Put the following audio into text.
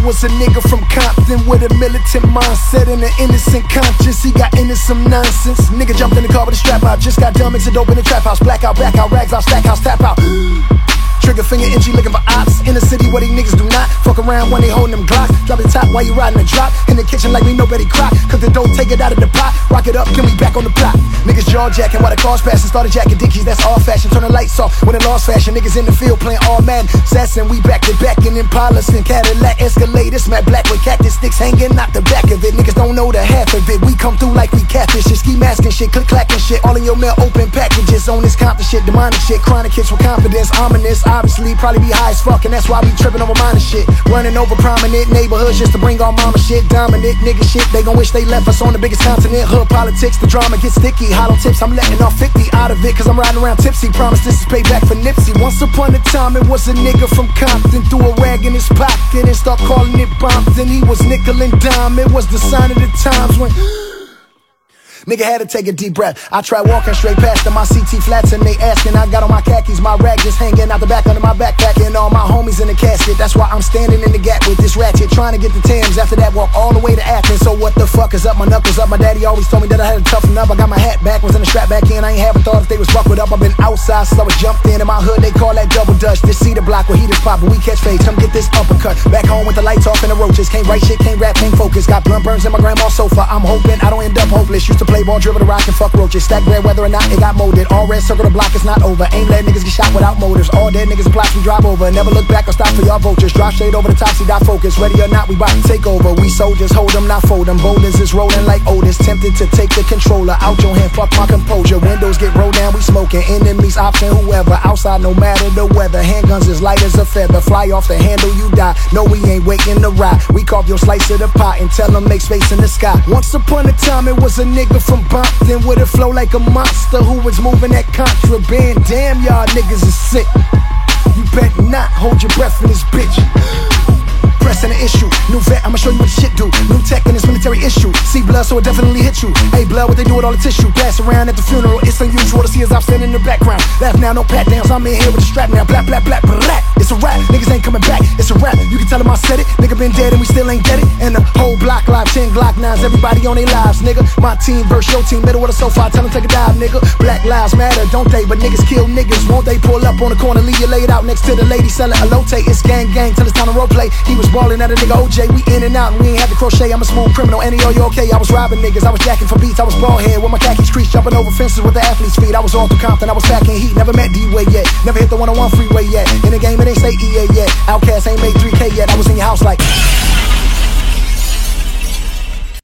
was a nigga from Compton with a militant mindset and an innocent conscience. He got into some nonsense. Nigga jumped in the car with a strap out. Just got dumb, mixed it dope in the trap house. Blackout, back out, rags out, stack house, tap out. Trigger finger itchy looking for ops. In the city where these niggas do not fuck around when they holding them Glocks. Drop the top while you riding the drop. In the kitchen like we nobody crock. Cause the dough take it out of the pot. Rock it up, can we back on the plot? Niggas jaw jacking while the cars passing. Started jacking dickies, that's all fashion. Turn the lights off when it lost fashion. Niggas in the field playing all Madden. Sassin', we back to back in Impalas and Cadillac Escalade. It's matte black with cactus sticks hanging out the back of it. Niggas don't know the half of it. We come through like we catfish shit. Ski masking shit, click clacking shit. All in your mail, open packages. On this Compton shit, demonic shit. Chronic hits with confidence, ominous. Obviously, probably be high as fuck, and that's why we tripping over minor shit. Running over prominent neighborhoods just to bring our mama shit. Dominant nigga shit, they gon' wish they left us on the biggest continent. Hood politics, the drama gets sticky. Hollow tips, I'm letting off 50 out of it, cause I'm riding around tipsy. Promise this is payback for Nipsey. Once upon a time, it was a nigga from Compton. Threw a rag in his pocket and start calling it Bompton. He was nickel and dime, it was the sign of the times when nigga had to take a deep breath. I tried walking straight past them, my CT flats and they asking. I got on my khakis, my rag just hanging out the back under my backpack. And all my homies in the casket, that's why I'm standing in the gap with this ratchet, trying to get the Tams. After that, walk all the way to Athens. So what the fuck is up? My knuckles up. My daddy always told me that I had to toughen up. I got my hat back, was in the strap back in. I ain't haven't thought if they was buckled up. I've been outside since I was jumped in. In my hood, they call that double dutch. This cedar block where heaters pop, but we catch fades. Come get this uppercut. Back home with the lights off and the roaches. Can't write shit, can't rap, can't focus. Got blunt burns in my grandma's sofa. I'm hoping I don't end up hopeless. Used to play ball, dribble the rock and fuck roaches. Stack bread whether or not it got molded. All red circle the block, it's not over. Ain't let niggas get shot without motors. All dead niggas and plots we drive over. Never look back or stop for y'all vultures. Drop shade over the top, see die focus. Ready or not, we bout to take over. We soldiers, hold them, not fold them. Boulders is rolling like Otis. Tempted to take the controller out your hand, fuck my composure. Windows get rolled down, we smoking. Enemies option whoever. Outside no matter the weather. Handguns as light as a feather. Fly off the handle, you die. No, we ain't waiting to ride. We carve your slice of the pot and tell them make space in the sky. Once upon a time, it was a nigga from Bompton with a flow like a monster who was moving that contraband. Damn, y'all niggas is sick. You better not hold your breath in this bitch. Pressing the issue. New vet, I'ma show you what the shit do. New tech in this military issue. See blood, so it definitely hit you. Hey, blood, what they do with all the tissue? Pass around at the funeral. It's unusual to see as I'm standing in the background. Laugh now, no pat downs. I'm in here with the strap now. Blah, blah, blah, blah. It's a rap. Niggas ain't coming back. It's a rap. You can tell them I said it. Nigga been dead and we still ain't get it. And the whole block live, 10 Glock 9s. Everybody on their lives, nigga. My team versus your team. Middle of the sofa. Tell them take a dive, nigga. Black lives matter, don't they? But niggas kill niggas. Won't they pull up on the corner, leave you laid out next to the lady selling a lotte? It's gang gang till it's time to roleplay. He was balling at a nigga OJ. We in and out and we ain't had to crochet. I'm a smooth criminal. Annie, you okay? I was robbing niggas. I was jacking for beats. I was bald head with my khakis creased, jumping over fences with the athlete's feet. I was all through Compton. I was packing heat. Never met D-Way yet. Never hit the 101 freeway yet. In the game, it ain't say EA yet. Outkast ain't made 3K yet. I was in your house like